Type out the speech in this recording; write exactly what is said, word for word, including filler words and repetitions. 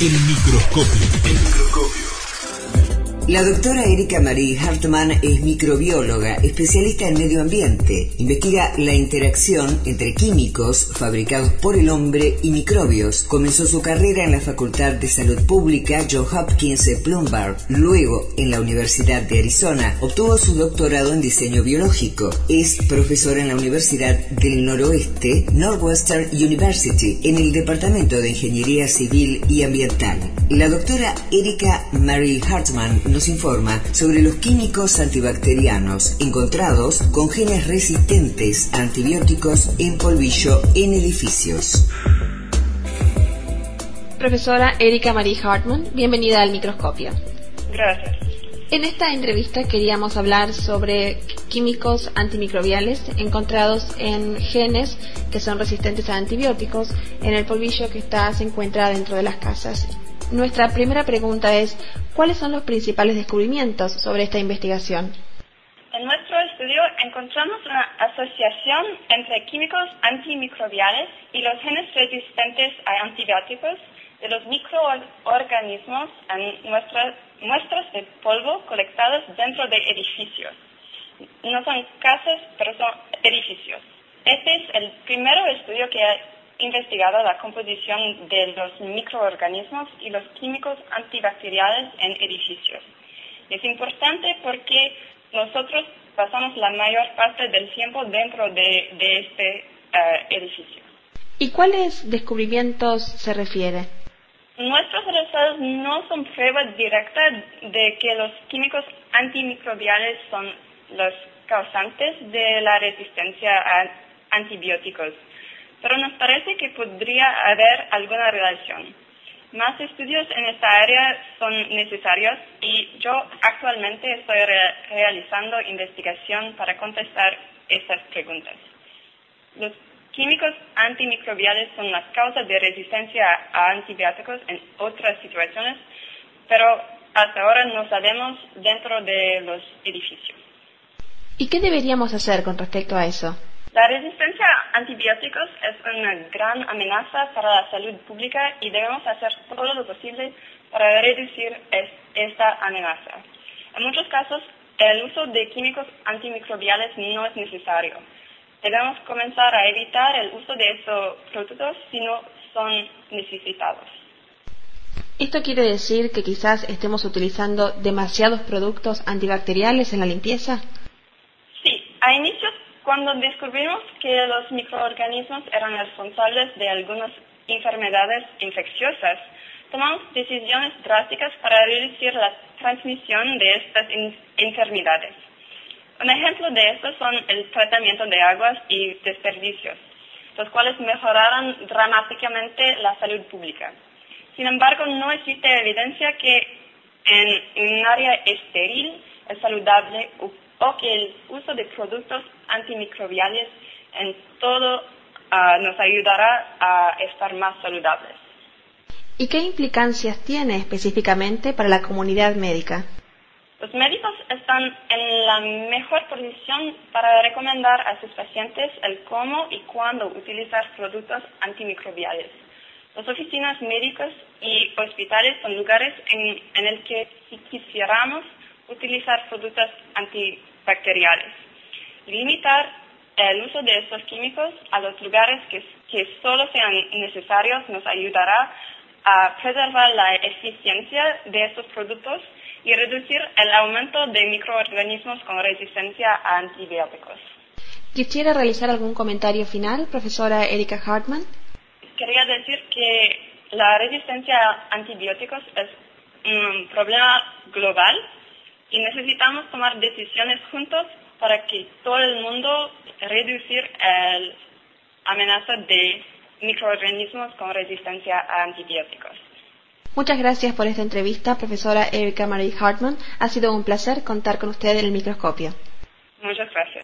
El microscopio. El microscopio. La doctora Erika Marie Hartmann es microbióloga, especialista en medio ambiente. Investiga la interacción entre químicos fabricados por el hombre y microbios. Comenzó su carrera en la Facultad de Salud Pública Johns Hopkins Plumbar. Luego, en la Universidad de Arizona, obtuvo su doctorado en diseño biológico. Es profesora en la Universidad del Noroeste, Northwestern University, en el Departamento de Ingeniería Civil y Ambiental. La doctora Erika Marie Hartmann nos informa sobre los químicos antibacterianos encontrados con genes resistentes a antibióticos en polvillo en edificios. Profesora Erika Marie Hartmann, bienvenida al microscopio. Gracias. En esta entrevista queríamos hablar sobre químicos antimicrobiales encontrados en genes que son resistentes a antibióticos en el polvillo que está, se encuentra dentro de las casas. Nuestra primera pregunta es, ¿cuáles son los principales descubrimientos sobre esta investigación? En nuestro estudio encontramos una asociación entre químicos antimicrobiales y los genes resistentes a antibióticos de los microorganismos en nuestras muestras de polvo colectadas dentro de edificios. No son casas, pero son edificios. Este es el primer estudio que ha investigado la composición de los microorganismos y los químicos antibacteriales en edificios. Es importante porque nosotros pasamos la mayor parte del tiempo dentro de, de este uh, edificio. ¿Y cuáles descubrimientos se refiere? Nuestros resultados no son pruebas directas de que los químicos antimicrobiales son los causantes de la resistencia a antibióticos, pero nos parece que podría haber alguna relación. Más estudios en esta área son necesarios y yo actualmente estoy re- realizando investigación para contestar estas preguntas. Los químicos antimicrobiales son las causas de resistencia a antibióticos en otras situaciones, pero hasta ahora no sabemos dentro de los edificios. ¿Y qué deberíamos hacer con respecto a eso? La resistencia a antibióticos es una gran amenaza para la salud pública y debemos hacer todo lo posible para reducir es, esta amenaza. En muchos casos, el uso de químicos antimicrobiales no es necesario. Debemos comenzar a evitar el uso de estos productos si no son necesitados. ¿Esto quiere decir que quizás estemos utilizando demasiados productos antibacteriales en la limpieza? Sí, a inicios, cuando descubrimos que los microorganismos eran responsables de algunas enfermedades infecciosas, tomamos decisiones drásticas para reducir la transmisión de estas in- enfermedades. Un ejemplo de esto son el tratamiento de aguas y desperdicios, los cuales mejoraron dramáticamente la salud pública. Sin embargo, no existe evidencia que en un área estéril es saludable o o que el uso de productos antimicrobiales en todo uh, nos ayudará a estar más saludables. ¿Y qué implicancias tiene específicamente para la comunidad médica? Los médicos están en la mejor posición para recomendar a sus pacientes el cómo y cuándo utilizar productos antimicrobiales. Las oficinas médicas y hospitales son lugares en, en el que si quisiéramos utilizar productos antibacteriales. Limitar el uso de estos químicos a los lugares que, que solo sean necesarios nos ayudará a preservar la eficiencia de estos productos y reducir el aumento de microorganismos con resistencia a antibióticos. ¿Quisiera realizar algún comentario final, profesora Erika Hartmann? Quería decir que la resistencia a antibióticos es un problema global y necesitamos tomar decisiones juntos para que todo el mundo reducir la amenaza de microorganismos con resistencia a antibióticos. Muchas gracias por esta entrevista, profesora Erika Marie Hartmann. Ha sido un placer contar con usted en el microscopio. Muchas gracias.